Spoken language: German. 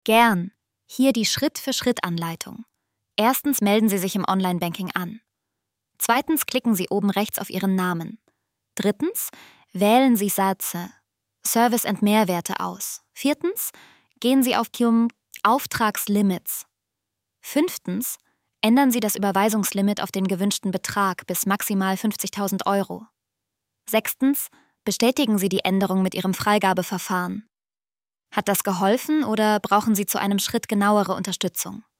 Gern. Hier die Schritt-für-Schritt-Anleitung. Erstens melden Sie sich im Online-Banking an. Zweitens klicken Sie oben rechts auf Ihren Namen. Drittens wählen Sie Sätze, Service und Mehrwerte aus. Viertens gehen Sie auf die Auftragslimits. Fünftens ändern Sie das Überweisungslimit auf den gewünschten Betrag bis maximal 50.000 Euro. Sechstens bestätigen Sie die Änderung mit Ihrem Freigabeverfahren. Hat das geholfen oder brauchen Sie zu einem Schritt genauere Unterstützung?